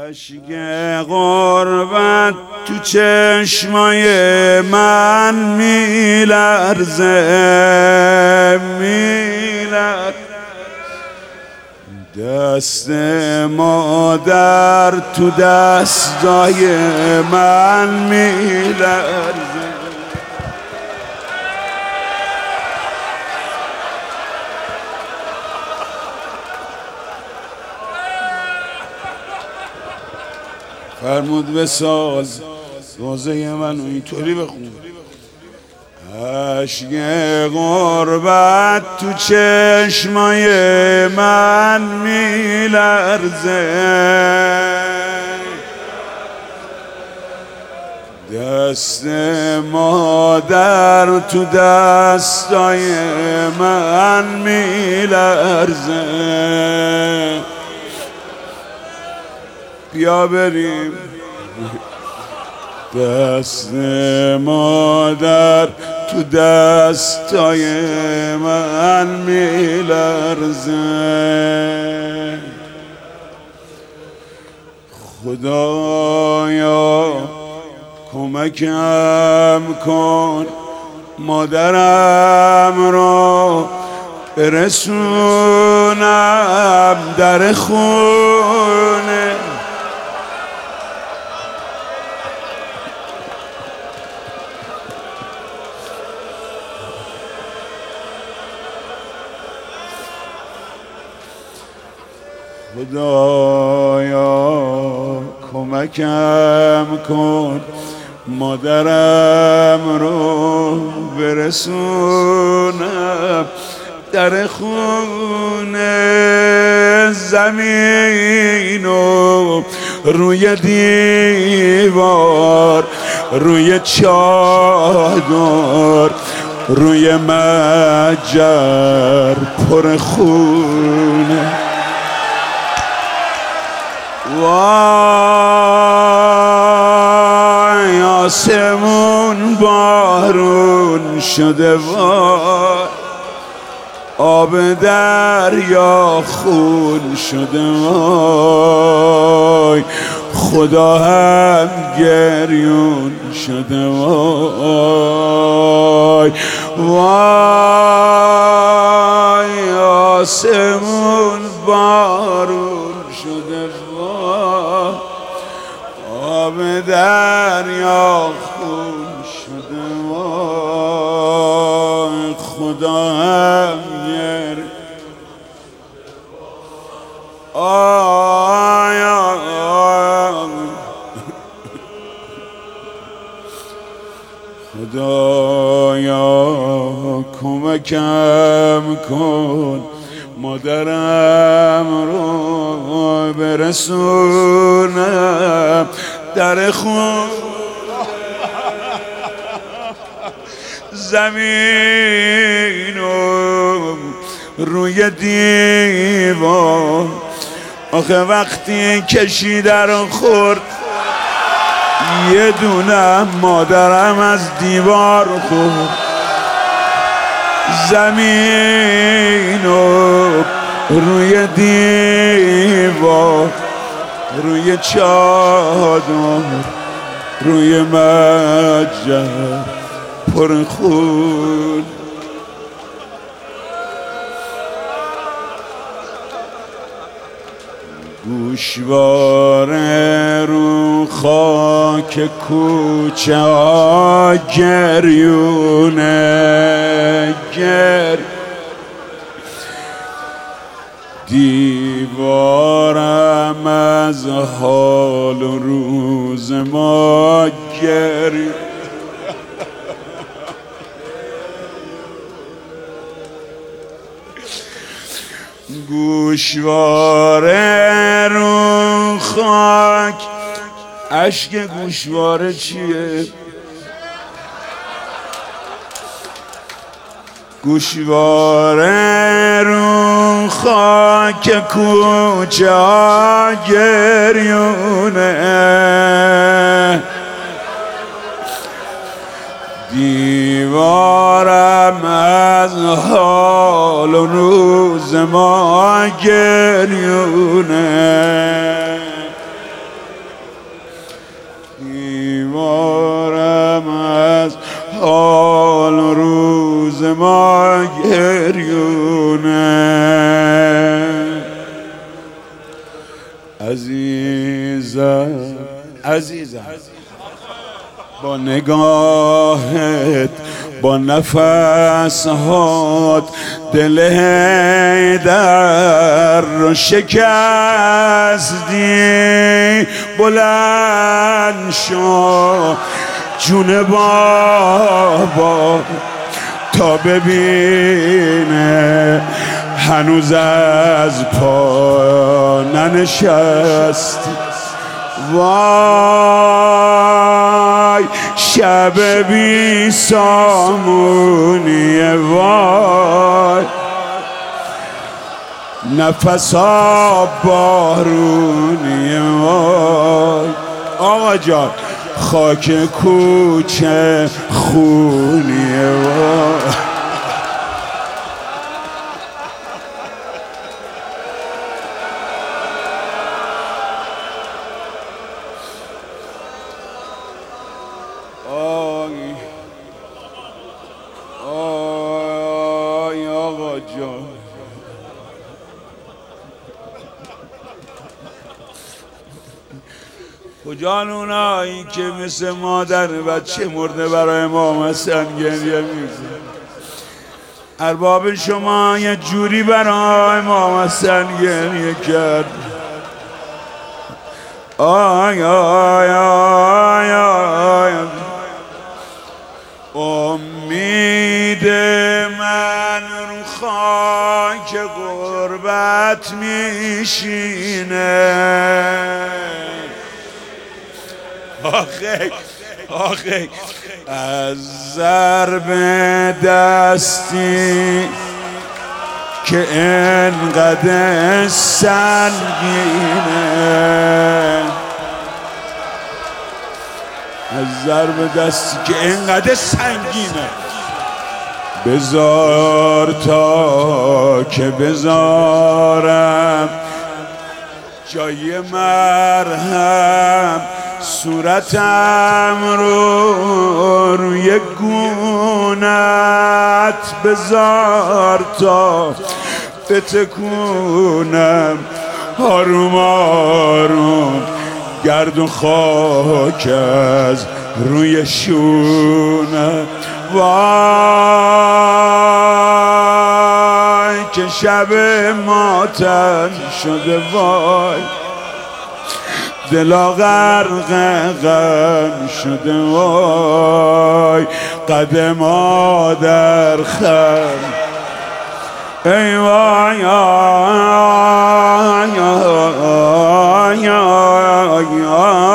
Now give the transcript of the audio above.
اشک غربت تو چشمای من میلرزه دست مادر تو دستای من میلرزه فرمود بساز روزه منو اینطوری بخون. اشک غربت تو چشمای من میلرزه دست مادر تو دستای من میلرزه بیا بریم دست مادر تو دستای من میلرزه خدایا کمکم کن مادرم رو برسونم در خونه خدایا کمکم کن مادرم رو برسونم در خونه زمینو روی دیوار روی چادر روی مجر پر خونه وای آسمون بارون شده وای آب دریا خون شده وای خدا هم گریون شده وای وای آسمون بارون شده وای آب دریا خون شده وای خدا هم گریون خدایا کمکم کن مادرم رو برسونم در خون زمینو روی دیوار آخه وقتی کشیده رو خورد یه دونه مادرم از دیوار خورد زمینو روی دیوار روی چادر روی مجر پر خون گوشواره رو خاک کوچه ها گریونه دیوارم از حال و روز ما گریونه گوشواره رو خاک اشک گوشواره چیه؟ گوشواره رو خاک کوچه ها گریونه دیوارم از حال و روز ما گریونه عزیزم با نگاهت با نفسهات دل حیدر رو شکستی. بلند شو جون بابا تا ببینه هنوز از پا ننشستی. وای شب بی سامونیه، وای نفسا بارونیه، وای آقا جان خاک کوچه خونیه، وای آی آقا جان. کجان اونایی که مثل مادر بچه مرده برای امام حسن گریه می‌کنن؟ ارباب شما یه جوری برای امام حسن گریه کرد. آی آی آی آی امید من رو خاک غربت میشینه. آخه از ضرب دستی که انقدر سنگینه، از ضرب دستی که انقدر سنگینه، بذار تا که بذارم جای مرهم صورتم رو روی گونت، بذار تا بتکونم آروم آروم گرد و خاک از روی شونم. وای که شب ماتم شده، وای دلا غرق غم شده، وای قد مادر خم ای وای آی آی آی آی آی